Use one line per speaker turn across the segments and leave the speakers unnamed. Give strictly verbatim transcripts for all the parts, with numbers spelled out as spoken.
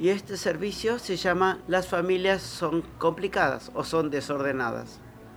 Y este servicio se llama Las familias son complicadas o son desordenadas.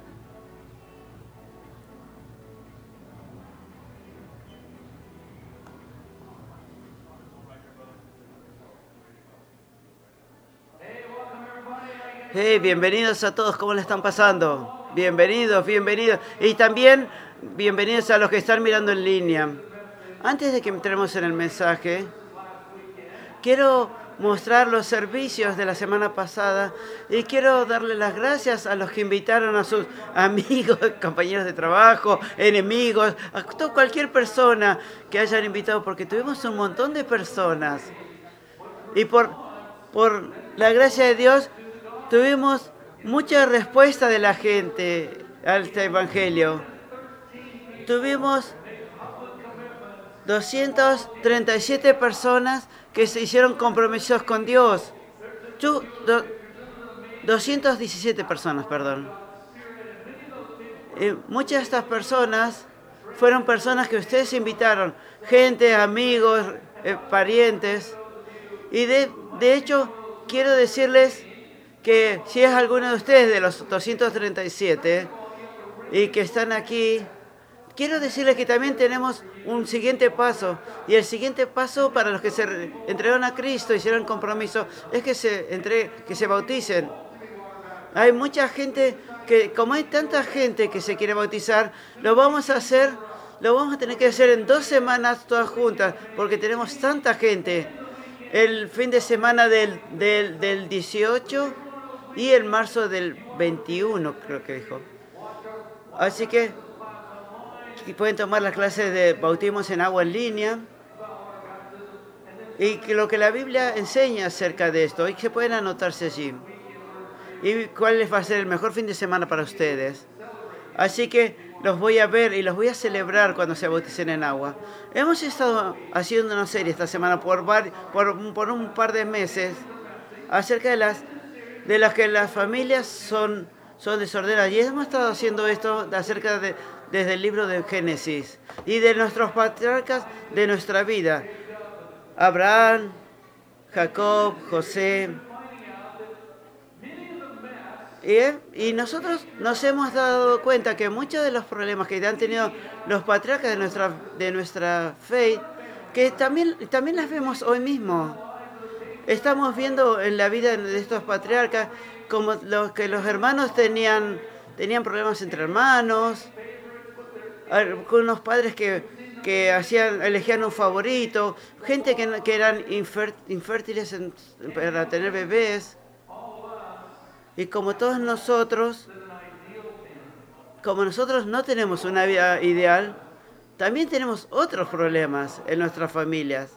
Hey, bienvenidos a todos, ¿cómo le están pasando? Bienvenidos, bienvenidos. Y también bienvenidos a los que están mirando en línea. Antes de que entremos en el mensaje, quiero mostrar los servicios de la semana pasada y quiero darle las gracias a los que invitaron a sus amigos, compañeros de trabajo, enemigos, a to- cualquier persona que hayan invitado, porque tuvimos un montón de personas. Y por, por la gracia de Dios, tuvimos mucha respuesta de la gente a este evangelio. Tuvimos doscientas treinta y siete personas que se hicieron compromisos con Dios. Yo, do, doscientas diecisiete personas, perdón. Y muchas de estas personas fueron personas que ustedes invitaron, gente, amigos, eh, parientes. Y de, de hecho, quiero decirles que si es alguno de ustedes de los doscientos treinta y siete y que están aquí, quiero decirles que también tenemos un siguiente paso. Y el siguiente paso para los que se entregaron a Cristo, hicieron compromiso, es que se, entre, que se bauticen. Hay mucha gente que, como hay tanta gente que se quiere bautizar, lo vamos a hacer, lo vamos a tener que hacer en dos semanas todas juntas, porque tenemos tanta gente. El fin de semana del, del, del dieciocho y el marzo del veintiuno, creo que dijo. Así que pueden tomar las clases de bautismos en agua en línea y que lo que la Biblia enseña acerca de esto, y que pueden anotarse allí. Y cuál les va a ser el mejor fin de semana para ustedes. Así que los voy a ver y los voy a celebrar cuando se bauticen en agua. Hemos estado haciendo una serie esta semana por, var, por, por un par de meses acerca de las, de las que las familias son, son desordenadas. Y hemos estado haciendo esto acerca de, desde el libro de Génesis y de nuestros patriarcas de nuestra vida. Abraham, Jacob, José. Y, y nosotros nos hemos dado cuenta que muchos de los problemas que han tenido los patriarcas de nuestra, de nuestra fe, que también, también las vemos hoy mismo. Estamos viendo en la vida de estos patriarcas como los, que los hermanos tenían, tenían problemas entre hermanos, con unos padres que, que hacían, elegían un favorito, gente que, que eran infértiles en, para tener bebés. Y como todos nosotros, como nosotros no tenemos una vida ideal, también tenemos otros problemas en nuestras familias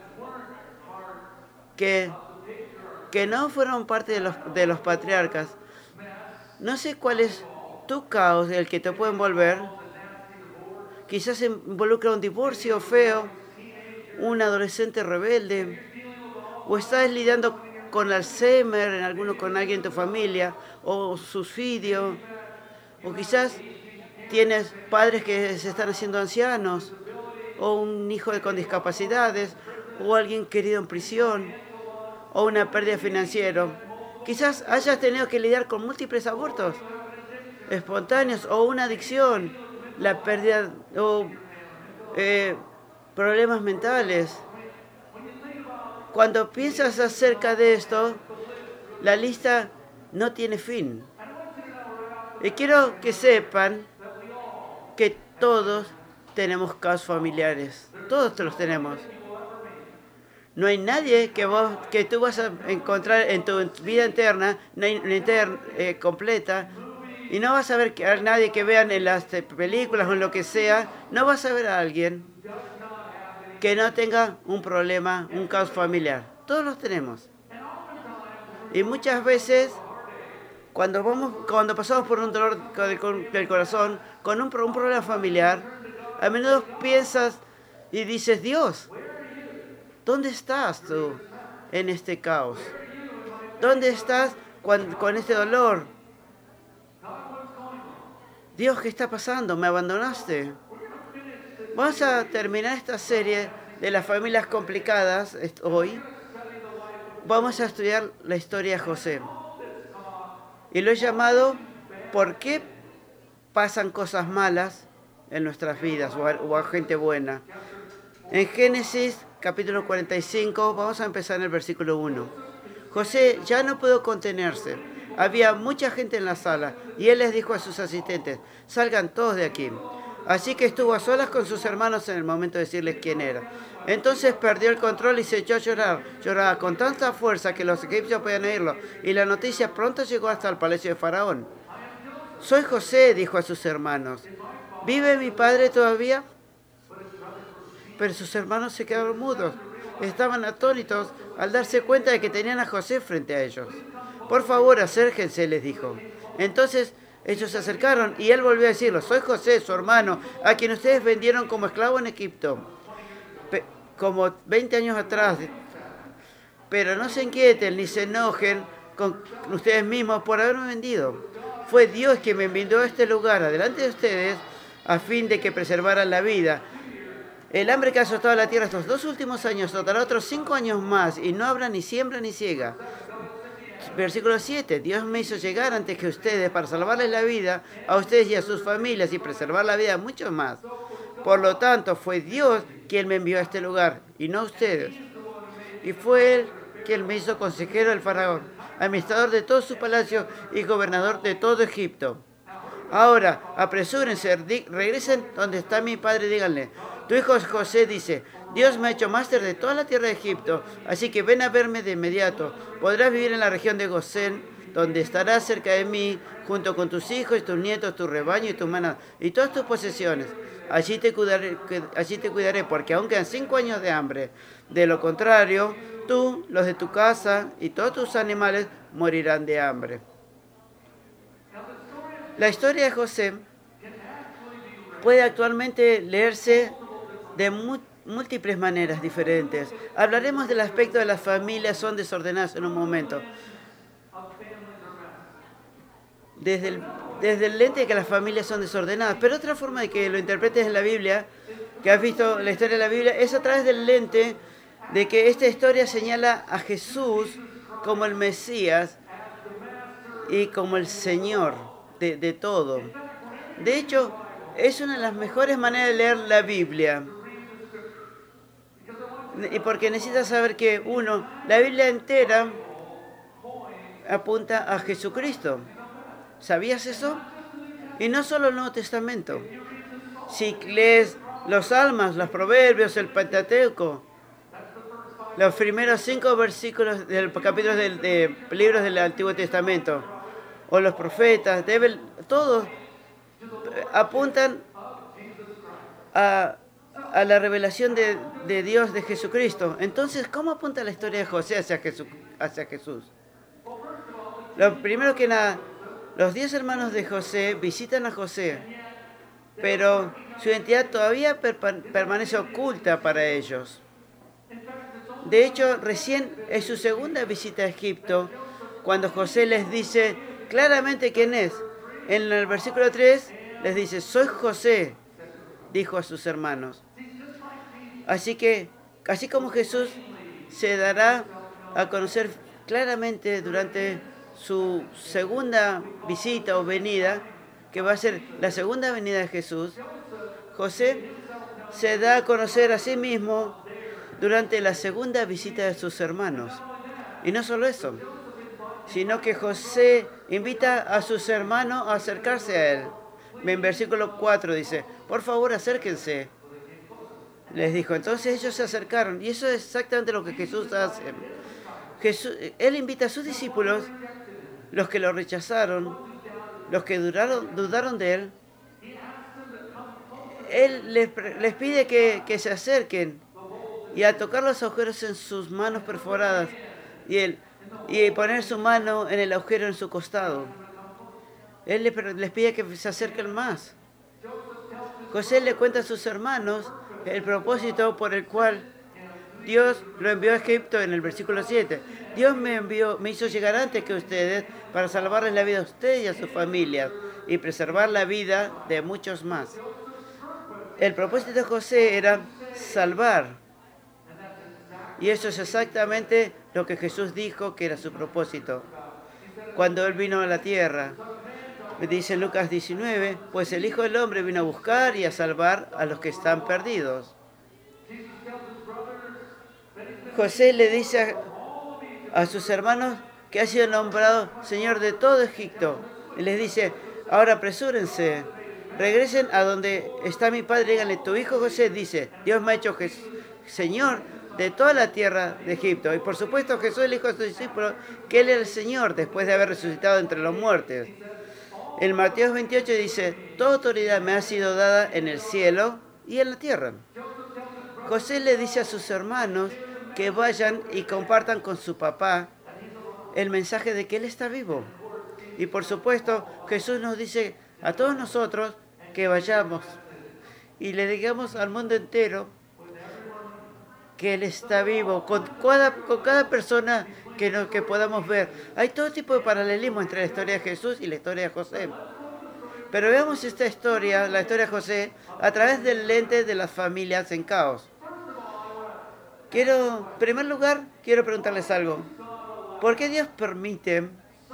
que, que no fueron parte de los, de los patriarcas. No sé cuál es tu caos, el que te puede envolver. Quizás involucra un divorcio feo, un adolescente rebelde, o estás lidiando con Alzheimer, en alguno con alguien en tu familia, o suicidio, o quizás tienes padres que se están haciendo ancianos, o un hijo con discapacidades, o alguien querido en prisión, o una pérdida financiera. Quizás hayas tenido que lidiar con múltiples abortos espontáneos, o una adicción, la pérdida, o eh, problemas mentales. Cuando piensas acerca de esto, la lista no tiene fin. Y quiero que sepan que todos tenemos casos familiares. Todos los tenemos. No hay nadie que, vos, que tú vas a encontrar en tu vida interna, interna eh, completa, y no vas a ver a nadie que vean en las películas o en lo que sea, no vas a ver a alguien que no tenga un problema, un caos familiar. Todos los tenemos. Y muchas veces, cuando, vamos, cuando pasamos por un dolor del corazón, con un, un problema familiar, a menudo piensas y dices, Dios, ¿dónde estás tú en este caos? ¿Dónde estás con, con este dolor? Dios, ¿qué está pasando? ¿Me abandonaste? Vamos a terminar esta serie de las familias complicadas hoy. vamos a estudiar la historia de José. Y lo he llamado ¿por qué pasan cosas malas en nuestras vidas o a, o a gente buena? En Génesis capítulo cuarenta y cinco vamos a empezar en el versículo uno. José ya no pudo contenerse. Había mucha gente en la sala y él les dijo a sus asistentes, salgan todos de aquí. Así que estuvo a solas con sus hermanos en el momento de decirles quién era. Entonces perdió el control y se echó a llorar. Lloraba con tanta fuerza que los egipcios podían oírlo. Y la noticia pronto llegó hasta el palacio de Faraón. Soy José, dijo a sus hermanos. ¿Vive mi padre todavía? Pero sus hermanos se quedaron mudos. Estaban atónitos al darse cuenta de que tenían a José frente a ellos. Por favor, acérquense, les dijo. Entonces ellos se acercaron y él volvió a decirlo. Soy José, su hermano, a quien ustedes vendieron como esclavo en Egipto. Pe- como veinte años atrás. Pero no se inquieten ni se enojen con ustedes mismos por haberme vendido. Fue Dios quien me envió a este lugar, adelante de ustedes, a fin de que preservaran la vida. El hambre que ha azotado la tierra estos dos últimos años azotará otros cinco años más, y no habrá ni siembra ni siega. Versículo siete. Dios me hizo llegar antes que ustedes para salvarles la vida a ustedes y a sus familias y preservar la vida a muchos más. Por lo tanto, fue Dios quien me envió a este lugar, y no ustedes. Y fue Él quien me hizo consejero del faraón, administrador de todo su palacio y gobernador de todo Egipto. Ahora, apresúrense, regresen donde está mi padre y díganle, tu hijo José dice, Dios me ha hecho máster de toda la tierra de Egipto, así que ven a verme de inmediato. Podrás vivir en la región de Gosén, donde estarás cerca de mí, junto con tus hijos y tus nietos, tu rebaño y tus manas, y todas tus posesiones. Allí te cuidaré, allí te cuidaré, porque aún quedan cinco años de hambre. De lo contrario, tú, los de tu casa y todos tus animales morirán de hambre. La historia de José puede actualmente leerse de mu- múltiples maneras diferentes. Hablaremos del aspecto de las familias son desordenadas en un momento. Desde el, desde el lente de que las familias son desordenadas. Pero otra forma de que lo interpretes en la Biblia, que has visto la historia de la Biblia, es a través del lente de que esta historia señala a Jesús como el Mesías y como el Señor de, de todo. De hecho, es una de las mejores maneras de leer la Biblia. Y porque necesitas saber que, uno, la Biblia entera apunta a Jesucristo. ¿Sabías eso? Y no solo el Nuevo Testamento. Si lees los Salmos, los Proverbios, el Pentateuco, los primeros cinco versículos del capítulo de, de libros del Antiguo Testamento, o los profetas, deben, todos apuntan a, a la revelación de, de Dios, de Jesucristo. Entonces, ¿cómo apunta la historia de José hacia, Jesu, hacia Jesús? Lo primero que nada, los diez hermanos de José visitan a José, pero su identidad todavía per, permanece oculta para ellos. De hecho, recién es su segunda visita a Egipto, cuando José les dice claramente quién es. En el versículo tres les dice, soy José, dijo a sus hermanos. Así que, así como Jesús se dará a conocer claramente durante su segunda visita o venida, que va a ser la segunda venida de Jesús, José se da a conocer a sí mismo durante la segunda visita de sus hermanos. Y no solo eso, sino que José invita a sus hermanos a acercarse a él. En versículo cuatro dice, por favor acérquense. Les dijo, entonces ellos se acercaron. Y eso es exactamente lo que Jesús hace. Jesús, él invita a sus discípulos, los que lo rechazaron, los que dudaron, dudaron de él. Él les, les pide que, que se acerquen y al tocar los agujeros en sus manos perforadas y, él, y poner su mano en el agujero en su costado, él les, les pide que se acerquen más. José le cuenta a sus hermanos el propósito por el cual Dios lo envió a Egipto en el versículo siete. Dios me envió, me hizo llegar antes que ustedes para salvarles la vida a ustedes y a sus familias y preservar la vida de muchos más. El propósito de José era salvar. Y eso es exactamente lo que Jesús dijo que era su propósito. Cuando Él vino a la tierra, dice Lucas diecinueve, pues el Hijo del Hombre vino a buscar y a salvar a los que están perdidos. José le dice a, a sus hermanos que ha sido nombrado Señor de todo Egipto. Y les dice, ahora apresúrense, regresen a donde está mi padre, díganle, tu hijo José dice, Dios me ha hecho Señor de toda la tierra de Egipto. Y por supuesto Jesús le dijo a sus discípulos que Él era el Señor después de haber resucitado entre los muertos. En Mateo veintiocho dice, toda autoridad me ha sido dada en el cielo y en la tierra. José le dice a sus hermanos que vayan y compartan con su papá el mensaje de que Él está vivo. Y por supuesto, Jesús nos dice a todos nosotros que vayamos y le digamos al mundo entero que Él está vivo, con cada, con cada persona que, no, que podamos ver. Hay todo tipo de paralelismo entre la historia de Jesús y la historia de José. Pero veamos esta historia, la historia de José, a través del lente de las familias en caos. Quiero, en primer lugar, quiero preguntarles algo. ¿Por qué Dios permite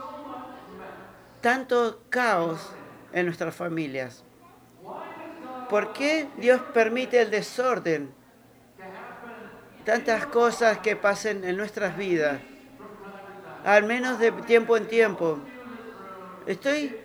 tanto caos en nuestras familias? ¿Por qué Dios permite el desorden? Tantas cosas que pasen en nuestras vidas, al menos de tiempo en tiempo. Estoy,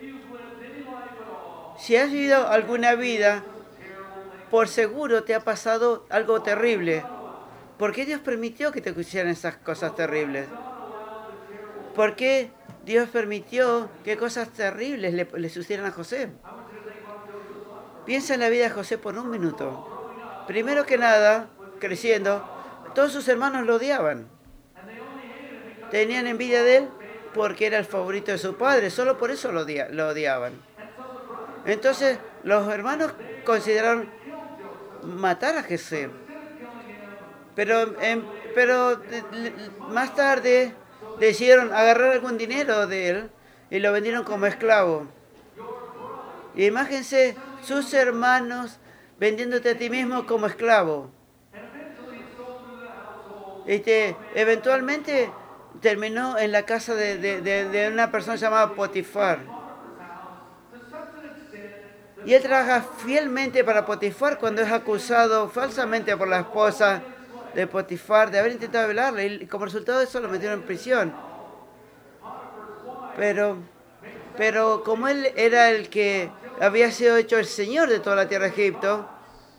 si has vivido alguna vida, por seguro te ha pasado algo terrible. ¿Por qué Dios permitió que te ocurrieran esas cosas terribles? ¿Por qué Dios permitió que cosas terribles le, le sucedieran a José? Piensa en la vida de José por un minuto. Primero que nada, creciendo, todos sus hermanos lo odiaban. Tenían envidia de él porque era el favorito de su padre. Solo por eso lo, odia, lo odiaban. Entonces, los hermanos consideraron matar a José. Pero, eh, pero más tarde decidieron agarrar algún dinero de él y lo vendieron como esclavo. Y imagínense sus hermanos vendiéndote a ti mismo como esclavo. Este, eventualmente terminó en la casa de, de, de, de una persona llamada Potifar. Y él trabaja fielmente para Potifar cuando es acusado falsamente por la esposa de Potifar de haber intentado violarle. Y como resultado de eso lo metieron en prisión. Pero, pero como él era el que había sido hecho el señor de toda la tierra de Egipto,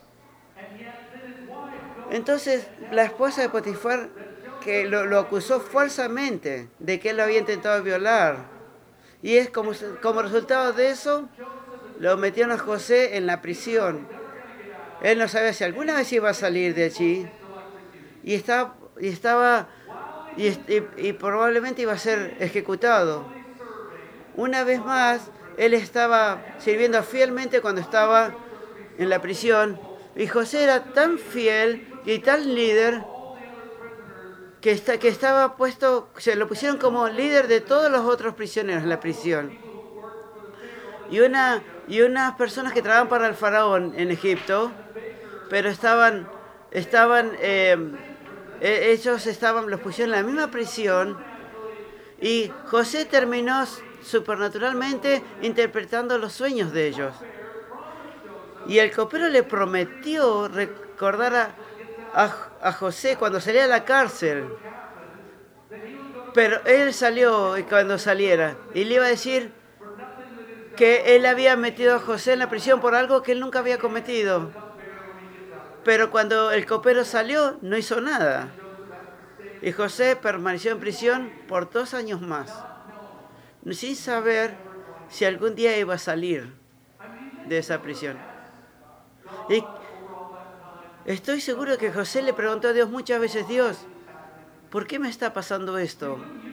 entonces la esposa de Potifar que lo, lo acusó falsamente de que él lo había intentado violar. Y es como, como resultado de eso, lo metieron a José en la prisión. Él no sabía si alguna vez iba a salir de allí. Y estaba, y, estaba y, y, y probablemente iba a ser ejecutado. Una vez más, él estaba sirviendo fielmente cuando estaba en la prisión. Y José era tan fiel y tan líder que, está, que estaba puesto, se lo pusieron como líder de todos los otros prisioneros en la prisión. Y, una, y unas personas que trabajaban para el faraón en Egipto, pero estaban, estaban eh, ellos estaban, los pusieron en la misma prisión, y José terminó supernaturalmente interpretando los sueños de ellos. Y el copero le prometió recordar a, a, a José cuando salía de la cárcel. Pero él salió cuando saliera y le iba a decir que él había metido a José en la prisión por algo que él nunca había cometido. Pero cuando el copero salió, no hizo nada. Y José permaneció en prisión por dos años más, sin saber si algún día iba a salir de esa prisión. Y estoy seguro que José le preguntó a Dios muchas veces, Dios, ¿por qué me está pasando esto?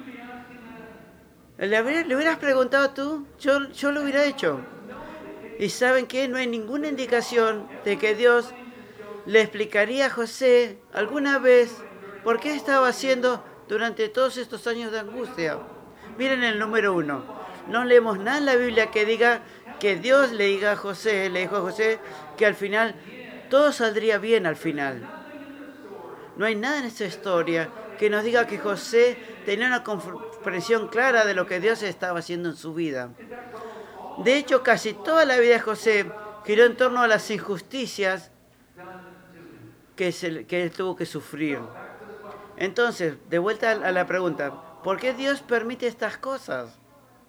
¿Le, le hubieras preguntado tú? Yo, yo lo hubiera hecho. Y ¿saben qué? No hay ninguna indicación de que Dios le explicaría a José alguna vez por qué estaba haciendo durante todos estos años de angustia. Miren el número uno. No leemos nada en la Biblia que diga que Dios le diga a José, le dijo a José que al final todo saldría bien al final. No hay nada en esta historia que nos diga que José tenía una comprensión clara de lo que Dios estaba haciendo en su vida. De hecho, casi toda la vida de José giró en torno a las injusticias que, se, que él tuvo que sufrir. Entonces, de vuelta a la pregunta, ¿por qué Dios permite estas cosas?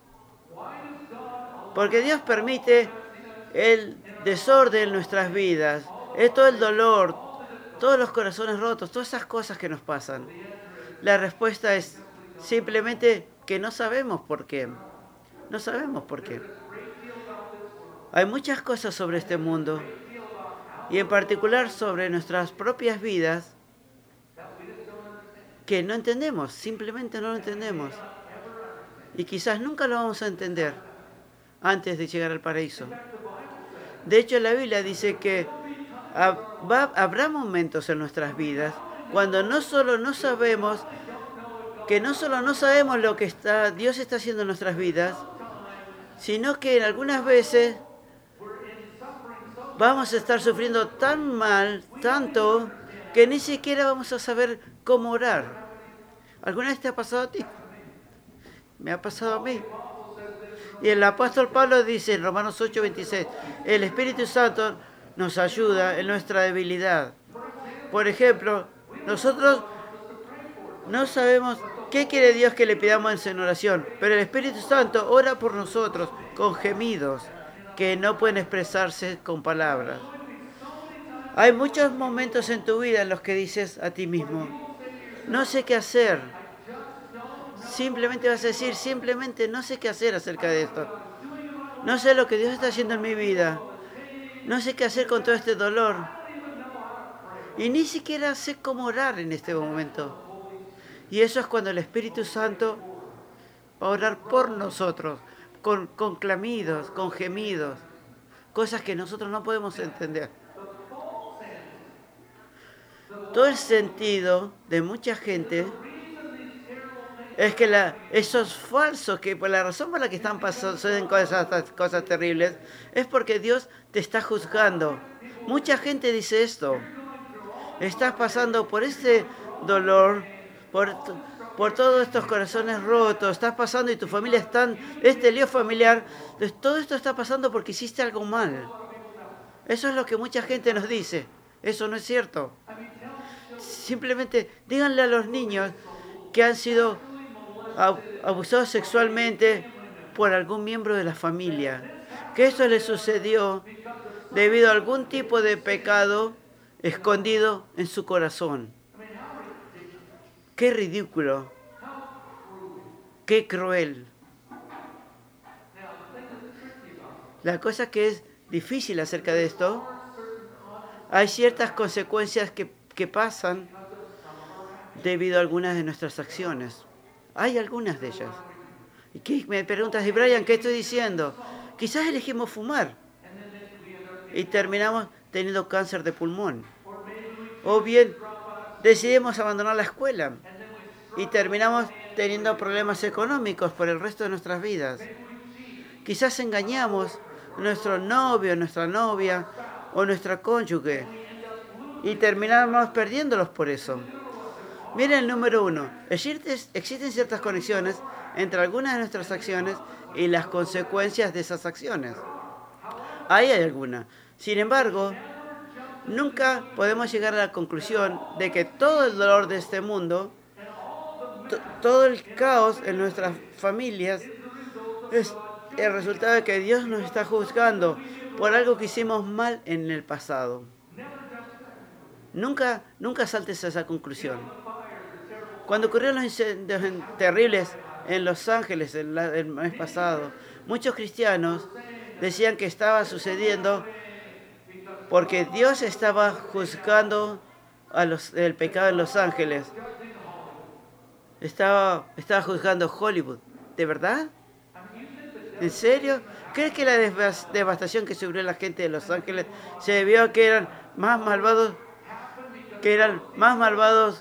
Porque Dios permite el desorden en nuestras vidas, es todo el dolor, todos los corazones rotos, todas esas cosas que nos pasan. La respuesta es simplemente que no sabemos por qué. No sabemos por qué. Hay muchas cosas sobre este mundo, y en particular sobre nuestras propias vidas, que no entendemos, simplemente no lo entendemos. Y quizás nunca lo vamos a entender antes de llegar al paraíso. De hecho, la Biblia dice que habrá momentos en nuestras vidas cuando no solo no sabemos, que no solo no sabemos lo que está, Dios está haciendo en nuestras vidas, sino que en algunas veces vamos a estar sufriendo tan mal, tanto, que ni siquiera vamos a saber cómo orar. ¿Alguna vez te ha pasado a ti? Me ha pasado a mí. Y el apóstol Pablo dice en Romanos ocho veintiséis, el Espíritu Santo nos ayuda en nuestra debilidad. Por ejemplo, nosotros no sabemos qué quiere Dios que le pidamos en oración, pero el Espíritu Santo ora por nosotros con gemidos que no pueden expresarse con palabras. Hay muchos momentos en tu vida en los que dices a ti mismo, no sé qué hacer. Simplemente vas a decir, simplemente no sé qué hacer acerca de esto. No sé lo que Dios está haciendo en mi vida. No sé qué hacer con todo este dolor. Y ni siquiera sé cómo orar en este momento. Y eso es cuando el Espíritu Santo va a orar por nosotros, con, con clamidos, con gemidos, cosas que nosotros no podemos entender. Todo el sentido de mucha gente es que la, esos falsos, que por la razón por la que están pasando cosas, cosas terribles, es porque Dios te está juzgando. Mucha gente dice esto. Estás pasando por este dolor, por, por todos estos corazones rotos, estás pasando y tu familia está en este lío familiar. Todo esto está pasando porque hiciste algo mal. Eso es lo que mucha gente nos dice. Eso no es cierto. Simplemente díganle a los niños que han sido abusados sexualmente por algún miembro de la familia, que esto les sucedió debido a algún tipo de pecado escondido en su corazón. Qué ridículo, qué cruel. La cosa que es difícil acerca de esto, hay ciertas consecuencias que, que pasan debido a algunas de nuestras acciones. Hay algunas de ellas. ¿Y qué? Me preguntas, y Brian, ¿qué estoy diciendo? Quizás elegimos fumar y terminamos teniendo cáncer de pulmón. O bien decidimos abandonar la escuela y terminamos teniendo problemas económicos por el resto de nuestras vidas. Quizás engañamos a nuestro novio, nuestra novia o nuestra cónyuge y terminamos perdiéndolos por eso. Miren el número uno. Existen ciertas conexiones entre algunas de nuestras acciones y las consecuencias de esas acciones. Ahí hay alguna. Sin embargo, nunca podemos llegar a la conclusión de que todo el dolor de este mundo, t- todo el caos en nuestras familias, es el resultado de que Dios nos está juzgando por algo que hicimos mal en el pasado. Nunca, nunca saltes a esa conclusión. Cuando ocurrieron los incendios terribles en Los Ángeles el, el mes pasado, muchos cristianos decían que estaba sucediendo porque Dios estaba juzgando a los, el pecado en Los Ángeles. Estaba, estaba juzgando Hollywood. ¿De verdad? ¿En serio? ¿Crees que la devastación que sufrió la gente de Los Ángeles se debió a que eran más malvados, que eran más malvados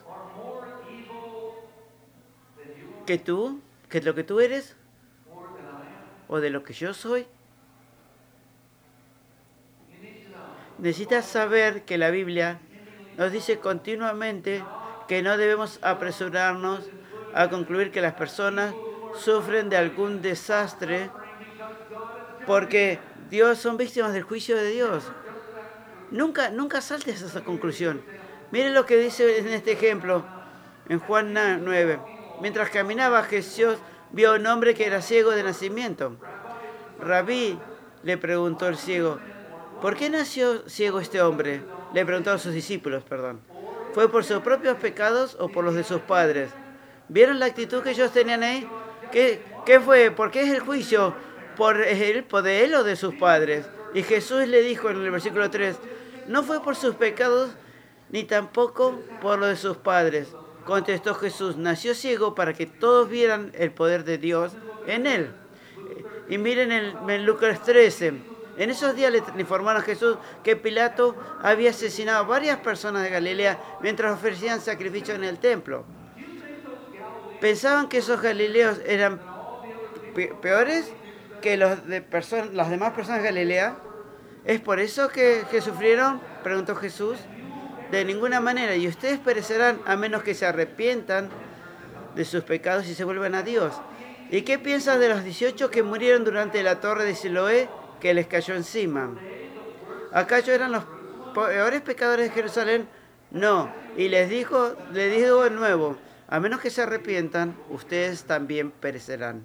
que tú, que lo que tú eres, o de lo que yo soy? Necesitas saber que la Biblia nos dice continuamente que no debemos apresurarnos a concluir que las personas sufren de algún desastre porque Dios son víctimas del juicio de Dios. Nunca, nunca saltes a esa conclusión. Miren lo que dice en este ejemplo, en Juan nueve. Mientras caminaba, Jesús vio a un hombre que era ciego de nacimiento. Rabí, le preguntó el ciego, ¿por qué nació ciego este hombre? Le preguntó a sus discípulos, perdón. ¿Fue por sus propios pecados o por los de sus padres? ¿Vieron la actitud que ellos tenían ahí? ¿Qué, qué fue? ¿Por qué es el juicio? ¿Por él, por de él o de sus padres? Y Jesús le dijo en el versículo tres, no fue por sus pecados ni tampoco por los de sus padres. Contestó Jesús, nació ciego para que todos vieran el poder de Dios en él. Y miren en, en Lucas trece. En esos días le informaron a Jesús que Pilato había asesinado a varias personas de Galilea mientras ofrecían sacrificios en el templo. ¿Pensaban que esos galileos eran peores que los de person- las demás personas de Galilea? ¿Es por eso que, que sufrieron? Preguntó Jesús. De ninguna manera. Y ustedes perecerán a menos que se arrepientan de sus pecados y se vuelvan a Dios. ¿Y qué piensas de los dieciocho que murieron durante la torre de Siloé que les cayó encima? ¿Acaso eran los peores pecadores de Jerusalén? No. Y les dijo, les digo de nuevo, a menos que se arrepientan, ustedes también perecerán.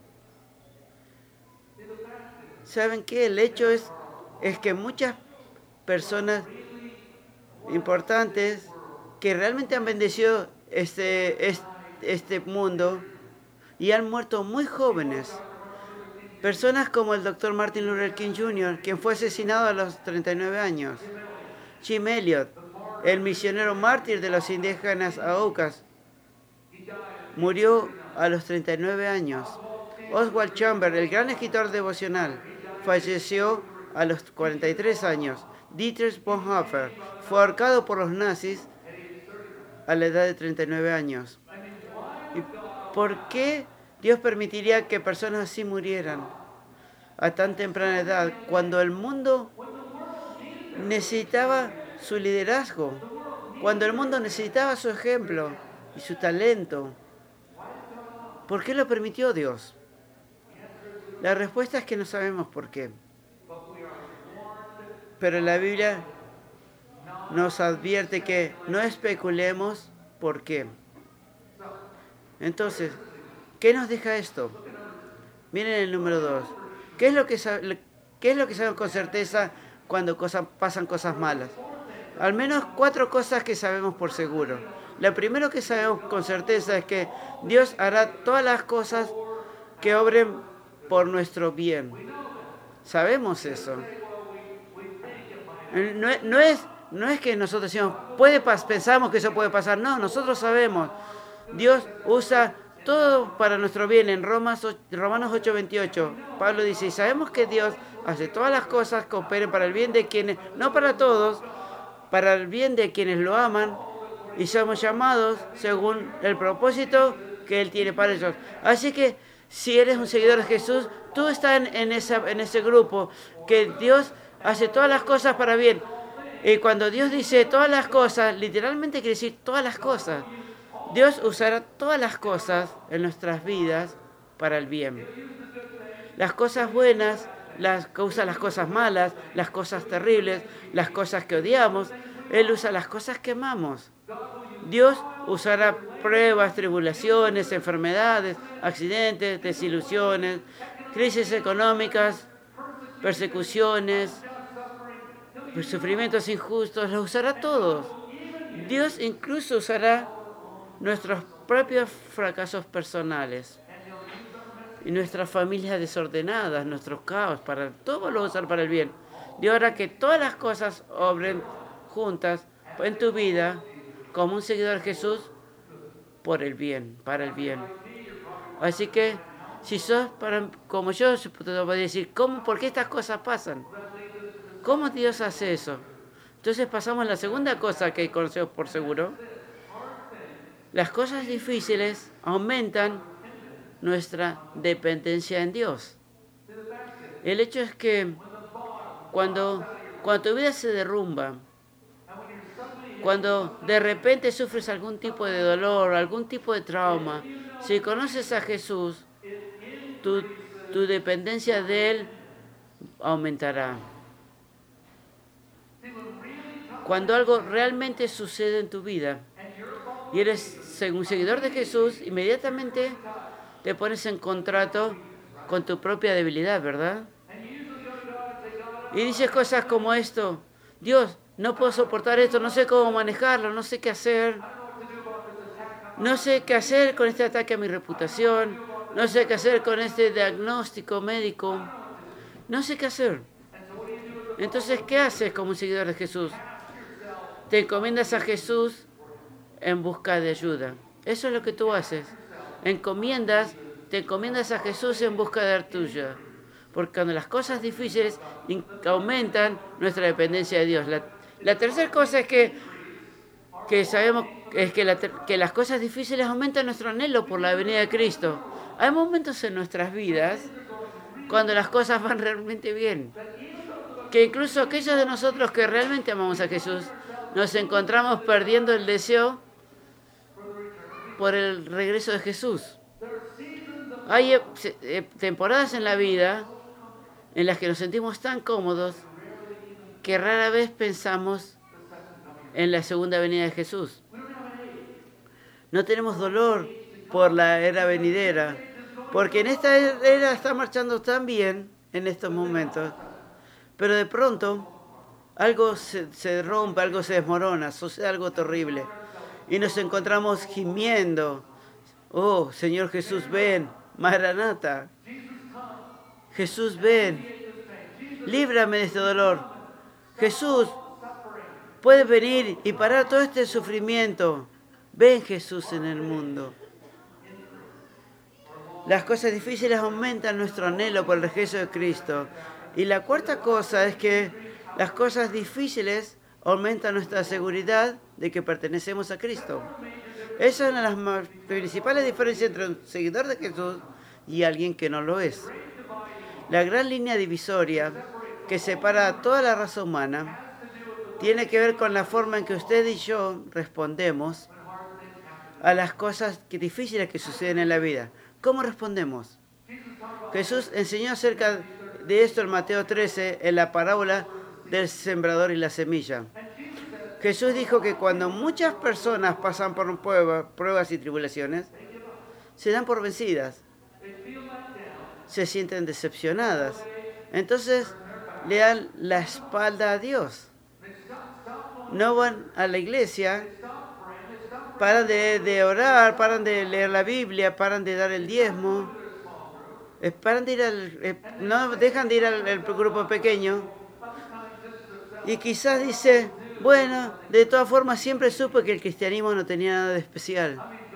¿Saben qué? El hecho es, es que muchas personas importantes que realmente han bendecido este, este, este mundo y han muerto muy jóvenes. Personas como el doctor Martin Luther King junior, quien fue asesinado a los treinta y nueve años. Jim Elliot, el misionero mártir de los indígenas Aucas, murió a los treinta y nueve años. Oswald Chambers, el gran escritor devocional, falleció a los cuarenta y tres años. Dietrich Bonhoeffer fue ahorcado por los nazis a la edad de treinta y nueve años. ¿Y por qué Dios permitiría que personas así murieran a tan temprana edad, cuando el mundo necesitaba su liderazgo, cuando el mundo necesitaba su ejemplo y su talento? ¿Por qué lo permitió Dios? La respuesta es que no sabemos por qué. Pero la Biblia nos advierte que no especulemos por qué. Entonces, ¿qué nos deja esto? Miren el número dos. ¿Qué es lo que, qué es lo que sabemos con certeza cuando cosas, pasan cosas malas? Al menos cuatro cosas que sabemos por seguro. Lo primero que sabemos con certeza es que Dios hará todas las cosas que obren por nuestro bien. Sabemos eso. No, no, es, no es que nosotros decimos, puede pensamos que eso puede pasar. No, nosotros sabemos. Dios usa todo para nuestro bien. En Romanos ocho veintiocho, Pablo dice, y sabemos que Dios hace todas las cosas que operen para el bien de quienes, no para todos, para el bien de quienes lo aman, y somos llamados según el propósito que Él tiene para ellos. Así que, si eres un seguidor de Jesús, tú estás en, en, esa, en ese grupo, que Dios hace todas las cosas para bien. Y cuando Dios dice todas las cosas, literalmente quiere decir todas las cosas. Dios usará todas las cosas en nuestras vidas para el bien. Las cosas buenas, las, usa las cosas malas, las cosas terribles, las cosas que odiamos. Él usa las cosas que amamos. Dios usará pruebas, tribulaciones, enfermedades, accidentes, desilusiones, crisis económicas, persecuciones, sufrimientos injustos, los usará todos. Dios incluso usará nuestros propios fracasos personales y nuestras familias desordenadas, nuestros caos, para todo lo usar para el bien. Dios hará que todas las cosas obren juntas en tu vida como un seguidor de Jesús por el bien, para el bien. Así que si sos para, como yo, te voy a decir, ¿cómo, ¿por qué estas cosas pasan? ¿Cómo Dios hace eso? Entonces pasamos a la segunda cosa que conocemos por seguro. Las cosas difíciles aumentan nuestra dependencia en Dios. El hecho es que cuando, cuando tu vida se derrumba Cuando de repente sufres algún tipo de dolor, algún tipo de trauma, si conoces a Jesús, tu, tu dependencia de Él aumentará. Cuando algo realmente sucede en tu vida y eres un seguidor de Jesús, inmediatamente te pones en contrato con tu propia debilidad, ¿verdad? Y dices cosas como esto: Dios, no puedo soportar esto, no sé cómo manejarlo, no sé qué hacer. No sé qué hacer con este ataque a mi reputación, no sé qué hacer con este diagnóstico médico, no sé qué hacer. Entonces, ¿qué haces como un seguidor de Jesús? Te encomiendas a Jesús en busca de ayuda. Eso es lo que tú haces. Encomiendas, te encomiendas a Jesús en busca de tuya. Porque cuando las cosas difíciles aumentan nuestra dependencia de Dios. La, la tercera cosa es que, que sabemos es que, la, que las cosas difíciles aumentan nuestro anhelo por la venida de Cristo. Hay momentos en nuestras vidas cuando las cosas van realmente bien, que incluso aquellos de nosotros que realmente amamos a Jesús, nos encontramos perdiendo el deseo por el regreso de Jesús. Hay temporadas en la vida en las que nos sentimos tan cómodos que rara vez pensamos en la segunda venida de Jesús. No tenemos dolor por la era venidera, porque en esta era está marchando tan bien en estos momentos, pero de pronto algo se, se rompe, algo se desmorona, sucede algo terrible, y nos encontramos gimiendo: oh, Señor Jesús, ven, Maranata, Jesús, ven, líbrame de este dolor. Jesús, puedes venir y parar todo este sufrimiento. Ven, Jesús, en el mundo. Las cosas difíciles aumentan nuestro anhelo por el regreso de Cristo. Y la cuarta cosa es que las cosas difíciles aumentan nuestra seguridad de que pertenecemos a Cristo. Esa es una de las principales diferencias entre un seguidor de Jesús y alguien que no lo es. La gran línea divisoria que separa a toda la raza humana tiene que ver con la forma en que usted y yo respondemos a las cosas difíciles que suceden en la vida. ¿Cómo respondemos? Jesús enseñó acerca de esto en Mateo trece, en la parábola del sembrador y la semilla. Jesús dijo que cuando muchas personas pasan por pruebas y tribulaciones, se dan por vencidas, se sienten decepcionadas. Entonces le dan la espalda a Dios. No van a la iglesia, paran de, de orar, paran de leer la Biblia, paran de dar el diezmo, paran de ir al, no dejan de ir al, al grupo pequeño. Y quizás dice: bueno, de todas formas siempre supe que el cristianismo no tenía nada de especial.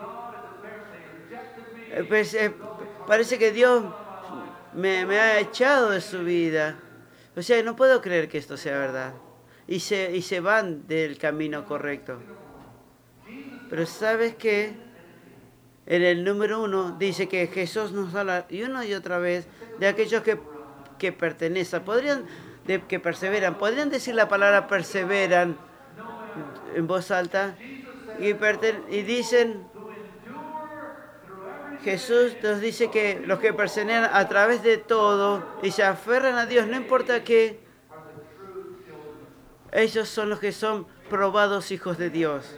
Pues, eh, parece que Dios me, me ha echado de su vida. O sea, no puedo creer que esto sea verdad. Y se, y se van del camino correcto. Pero ¿sabes qué? En el número uno dice que Jesús nos habla y una y otra vez de aquellos que, que pertenecen, podrían, de, que perseveran. ¿Podrían decir la palabra perseveran en voz alta? Y, perten, y dicen, Jesús nos dice que los que perseveran a través de todo y se aferran a Dios, no importa qué, ellos son los que son probados hijos de Dios.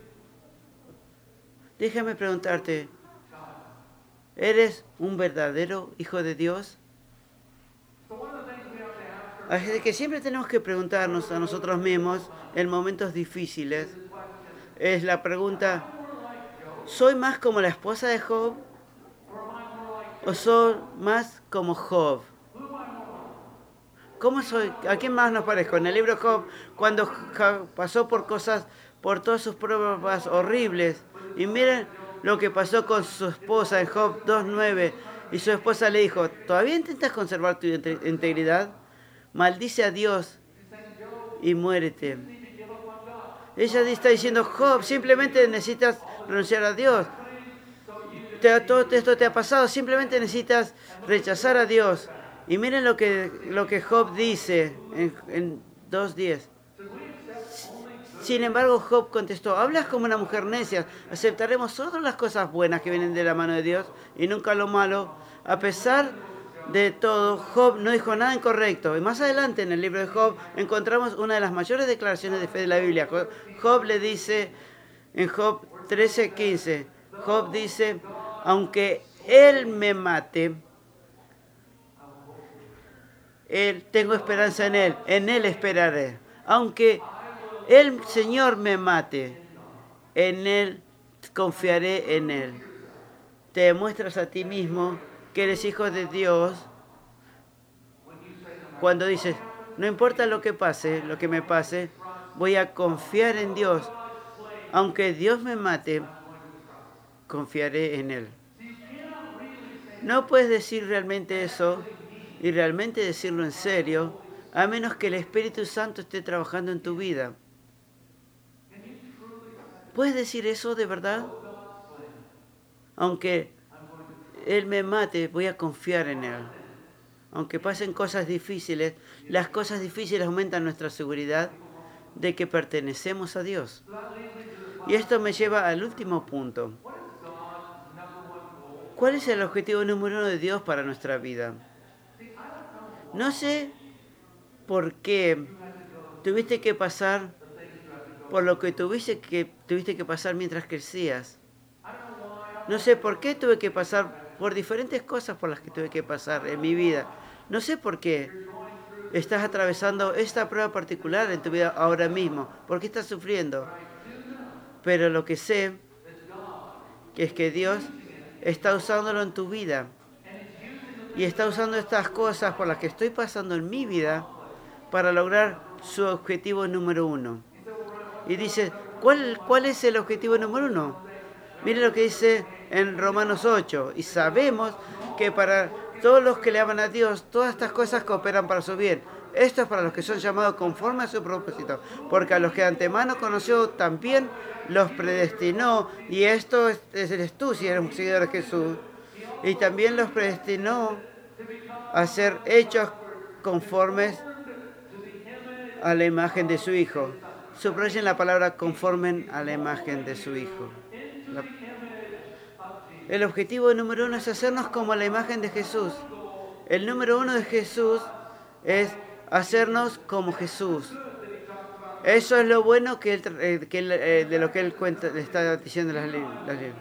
Déjame preguntarte, ¿eres un verdadero hijo de Dios? Así que siempre tenemos que preguntarnos a nosotros mismos en momentos difíciles. Es la pregunta: ¿soy más como la esposa de Job o soy más como Job? ¿Cómo soy? ¿A quién más nos parezco? En el libro de Job, cuando Job pasó por cosas, por todas sus pruebas horribles, y miren lo que pasó con su esposa en Job dos nueve, y su esposa le dijo: ¿todavía intentas conservar tu integridad? Maldice a Dios y muérete. Ella está diciendo: Job, simplemente necesitas renunciar a Dios. Te, todo esto te ha pasado, simplemente necesitas rechazar a Dios. Y miren lo que, lo que Job dice en, en dos diez. Sin embargo, Job contestó, hablas como una mujer necia, aceptaremos solo las cosas buenas que vienen de la mano de Dios y nunca lo malo. A pesar de todo, Job no dijo nada incorrecto. Y más adelante en el libro de Job encontramos una de las mayores declaraciones de fe de la Biblia. Job le dice en Job trece quince, Job dice, aunque él me mate, él, tengo esperanza en él, en él esperaré. Aunque el Señor me mate, en él confiaré en él. Te demuestras a ti mismo que eres hijo de Dios cuando dices, no importa lo que pase, lo que me pase, voy a confiar en Dios. Aunque Dios me mate, confiaré en él. No puedes decir realmente eso y realmente decirlo en serio, a menos que el Espíritu Santo esté trabajando en tu vida. ¿Puedes decir eso de verdad? Aunque Él me mate, voy a confiar en Él. Aunque pasen cosas difíciles, las cosas difíciles aumentan nuestra seguridad de que pertenecemos a Dios. Y esto me lleva al último punto. ¿Cuál es el objetivo número uno de Dios para nuestra vida? No sé por qué tuviste que pasar por lo que tuviste que, tuviste que pasar mientras crecías. No sé por qué tuve que pasar por diferentes cosas por las que tuve que pasar en mi vida. No sé por qué estás atravesando esta prueba particular en tu vida ahora mismo. ¿Por qué estás sufriendo? Pero lo que sé es que Dios está usándolo en tu vida. Y está usando estas cosas por las que estoy pasando en mi vida para lograr su objetivo número uno. Y dice, ¿cuál, cuál es el objetivo número uno? Mire lo que dice en Romanos ocho. Y sabemos que para todos los que le aman a Dios, todas estas cosas cooperan para su bien. Esto es para los que son llamados conforme a su propósito. Porque a los que de antemano conoció, también los predestinó. Y esto es, eres tú, si eres un seguidor de Jesús. Y también los predestinó a ser hechos conformes a la imagen de su Hijo. Subrayen la palabra conformen a la imagen de su Hijo. La... El objetivo número uno es hacernos como la imagen de Jesús. El número uno de Jesús es hacernos como Jesús. Eso es lo bueno que él, que él, de lo que él cuenta, le está diciendo las leyes.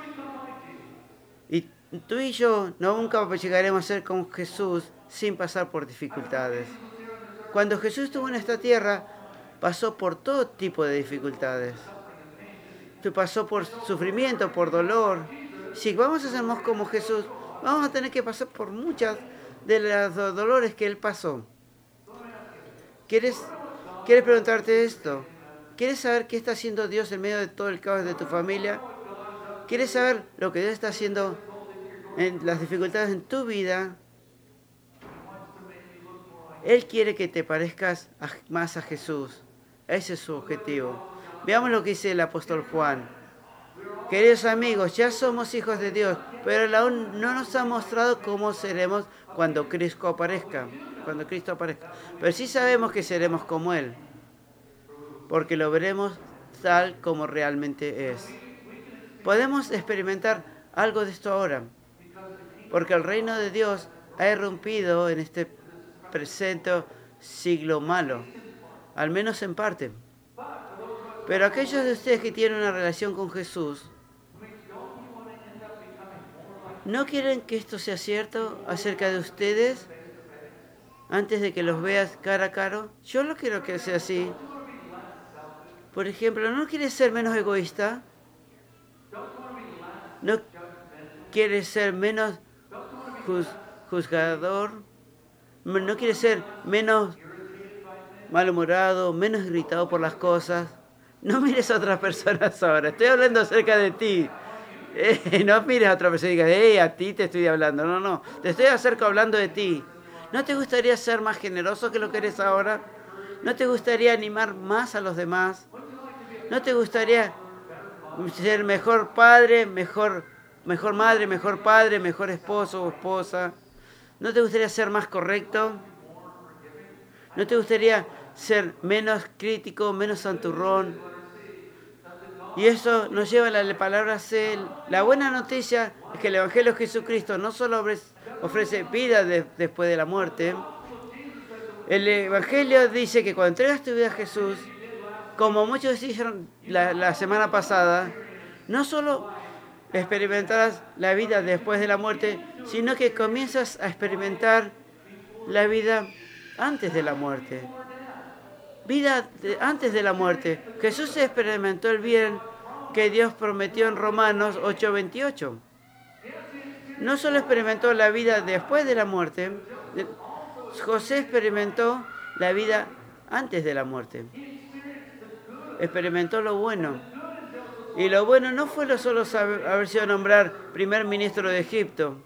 Y tú y yo no nunca llegaremos a ser como Jesús sin pasar por dificultades. Cuando Jesús estuvo en esta tierra, pasó por todo tipo de dificultades. Pasó por sufrimiento, por dolor. Si vamos a ser más como Jesús, vamos a tener que pasar por muchas de los dolores que Él pasó. ¿Quieres, ¿Quieres preguntarte esto? ¿Quieres saber qué está haciendo Dios en medio de todo el caos de tu familia? ¿Quieres saber lo que Dios está haciendo en las dificultades en tu vida? Él quiere que te parezcas más a Jesús. Ese es su objetivo. Veamos lo que dice el apóstol Juan. Queridos amigos, ya somos hijos de Dios, pero aún no nos ha mostrado cómo seremos cuando Cristo aparezca. Cuando Cristo aparezca. Pero sí sabemos que seremos como Él, porque lo veremos tal como realmente es. Podemos experimentar algo de esto ahora, porque el reino de Dios ha irrumpido en este presente siglo malo, al menos en parte. Pero aquellos de ustedes que tienen una relación con Jesús, ¿no quieren que esto sea cierto acerca de ustedes antes de que los veas cara a cara? Yo lo quiero que sea así. Por ejemplo, ¿no quieres ser menos egoísta? ¿No quieres ser menos juz, juzgador? ¿No quieres ser menos malhumorado, menos irritado por las cosas? No mires a otras personas ahora. Estoy hablando acerca de ti. Eh, no mires a otra persona y digas, hey, a ti te estoy hablando. No, no. Te estoy acerca hablando de ti. ¿No te gustaría ser más generoso que lo que eres ahora? ¿No te gustaría animar más a los demás? ¿No te gustaría ser mejor padre, mejor, mejor madre, mejor padre, mejor esposo o esposa? ¿No te gustaría ser más correcto? ¿No te gustaría ser menos crítico, menos santurrón. Y eso nos lleva a la palabra C. La buena noticia es que el Evangelio de Jesucristo no solo ofrece vida de, después de la muerte. El Evangelio dice que cuando entregas tu vida a Jesús, como muchos dijeron la, la semana pasada, no solo experimentarás la vida después de la muerte, sino que comienzas a experimentar la vida antes de la muerte. Vida de, antes de la muerte. Jesús experimentó el bien que Dios prometió en Romanos ocho veintiocho. No solo experimentó la vida después de la muerte, José experimentó la vida antes de la muerte. Experimentó lo bueno. Y lo bueno no fue lo solo haber sido nombrar primer ministro de Egipto.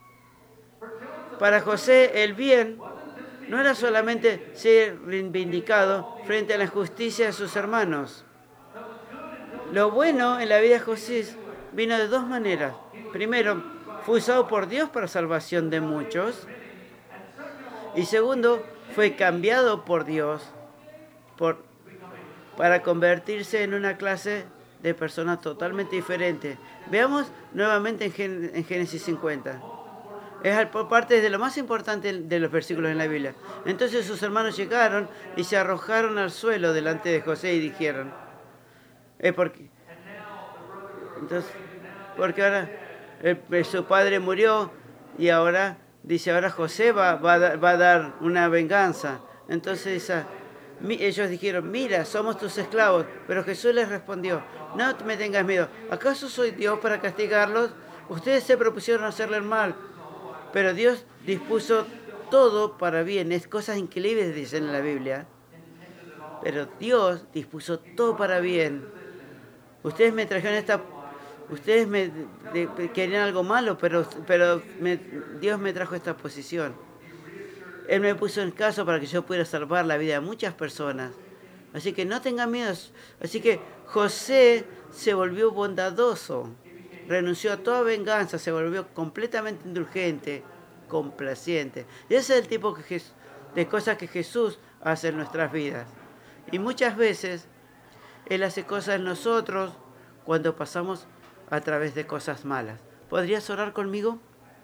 Para José el bien no era solamente ser reivindicado frente a la injusticia de sus hermanos. Lo bueno en la vida de José vino de dos maneras. Primero, fue usado por Dios para salvación de muchos. Y segundo, fue cambiado por Dios por, para convertirse en una clase de personas totalmente diferente. Veamos nuevamente en, Gen, en Génesis cincuenta. Es parte de lo más importante de los versículos en la Biblia. Entonces sus hermanos llegaron y se arrojaron al suelo delante de José y dijeron, eh, porque, entonces, porque ahora eh, su padre murió y ahora, dice, ahora José va, va, a, va a dar una venganza. Entonces esa, ellos dijeron, mira, somos tus esclavos. Pero Jesús les respondió, no me tengas miedo. ¿Acaso soy Dios para castigarlos? Ustedes se propusieron hacerle el mal, pero Dios dispuso todo para bien. Es cosas increíbles, dicen en la Biblia. Pero Dios dispuso todo para bien. Ustedes me trajeron esta... Ustedes me de, de, querían algo malo, pero, pero me, Dios me trajo esta posición. Él me puso en caso para que yo pudiera salvar la vida de muchas personas. Así que no tengan miedo. Así que José se volvió bondadoso. Renunció a toda venganza, se volvió completamente indulgente, complaciente. Y ese es el tipo que, de cosas que Jesús hace en nuestras vidas. Y muchas veces Él hace cosas en nosotros cuando pasamos a través de cosas malas. ¿Podrías orar conmigo?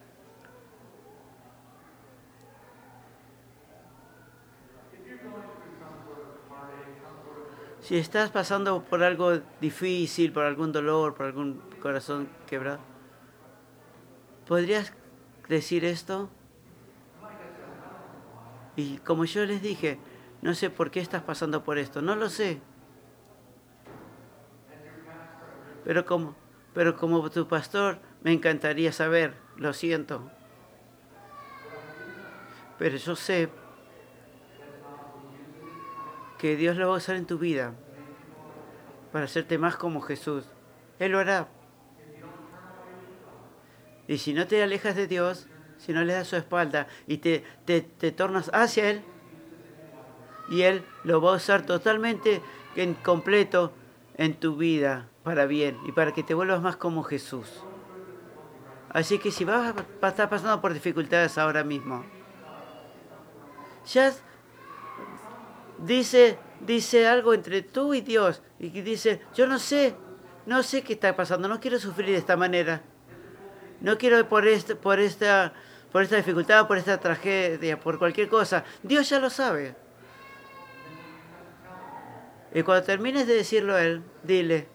Si estás pasando por algo difícil, por algún dolor, por algún corazón quebrado, ¿podrías decir esto? Y como yo les dije, no sé por qué estás pasando por esto, no lo sé. Pero como, pero como tu pastor me encantaría saber, lo siento. Pero yo sé que Dios lo va a usar en tu vida para hacerte más como Jesús. Él lo hará. Y si no te alejas de Dios, si no le das su espalda y te, te, te tornas hacia Él, y Él lo va a usar totalmente en completo en tu vida para bien y para que te vuelvas más como Jesús. Así que si vas a estar pasando por dificultades ahora mismo, ya dice, dice algo entre tú y Dios y dice, yo no sé, no sé qué está pasando, no quiero sufrir de esta manera. No quiero por, este, por, esta, por esta dificultad, por esta tragedia, por cualquier cosa. Dios ya lo sabe. Y cuando termines de decirlo a Él, dile,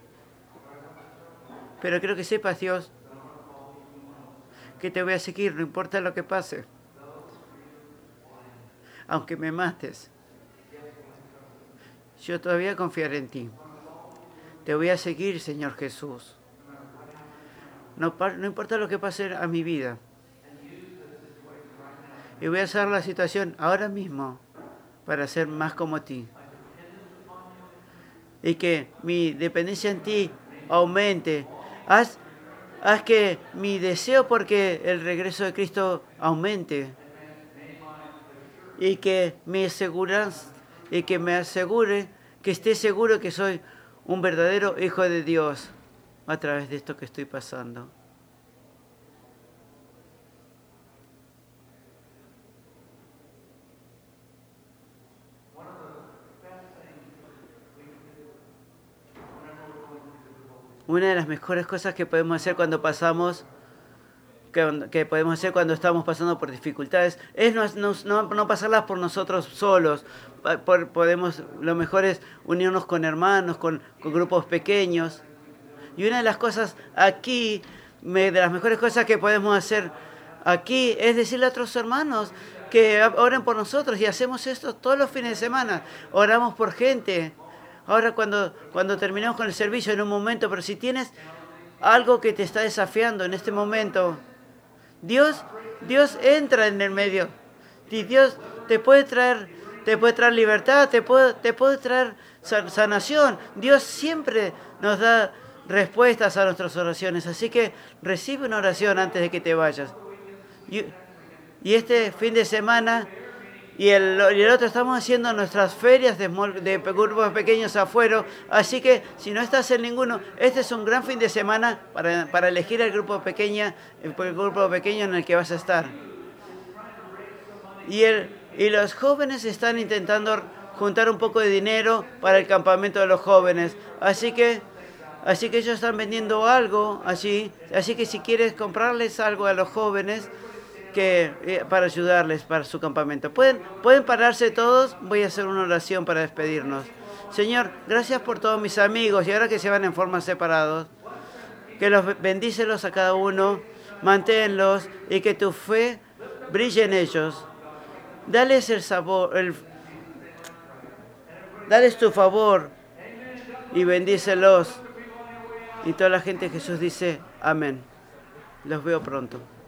pero quiero que sepas, Dios, que te voy a seguir, no importa lo que pase. Aunque me mates, yo todavía confiaré en ti. Te voy a seguir, Señor Jesús. No, no importa lo que pase a mi vida. Y voy a usar la situación ahora mismo para ser más como ti. Y que mi dependencia en ti aumente. Haz, haz que mi deseo porque el regreso de Cristo aumente. Y que me aseguras, y que me asegure, que esté seguro que soy un verdadero hijo de Dios a través de esto que estoy pasando. Una de las mejores cosas que podemos hacer cuando pasamos, que, que podemos hacer cuando estamos pasando por dificultades, es no, no, no, no pasarlas por nosotros solos. Por, podemos, lo mejor es unirnos con hermanos, con, con grupos pequeños. Y una de las cosas aquí, me, de las mejores cosas que podemos hacer aquí, es decirle a otros hermanos que oren por nosotros, y hacemos esto todos los fines de semana. Oramos por gente. Ahora cuando, cuando terminamos con el servicio en un momento, pero si tienes algo que te está desafiando en este momento, Dios, Dios entra en el medio. Y Dios te puede traer, te puede traer libertad, te puede, te puede traer sanación. Dios siempre nos da respuestas a nuestras oraciones. Así que recibe una oración antes de que te vayas. Y, y este fin de semana y el, y el otro estamos haciendo nuestras ferias de, de grupos pequeños afuera. Así que si no estás en ninguno, este es un gran fin de semana para, para elegir el grupo, pequeña, el grupo pequeño en el que vas a estar. Y, el, y los jóvenes están intentando juntar un poco de dinero para el campamento de los jóvenes. Así que, así que ellos están vendiendo algo allí. Así que si quieres comprarles algo a los jóvenes, que eh, para ayudarles para su campamento. ¿Pueden, pueden pararse todos? Voy a hacer una oración para despedirnos. Señor, gracias por todos mis amigos, y ahora que se van en forma separados, que los bendícelos a cada uno, manténlos, y que tu fe brille en ellos. Dales el sabor, el, dales tu favor y bendícelos. Y toda la gente de Jesús dice, amén. Los veo pronto.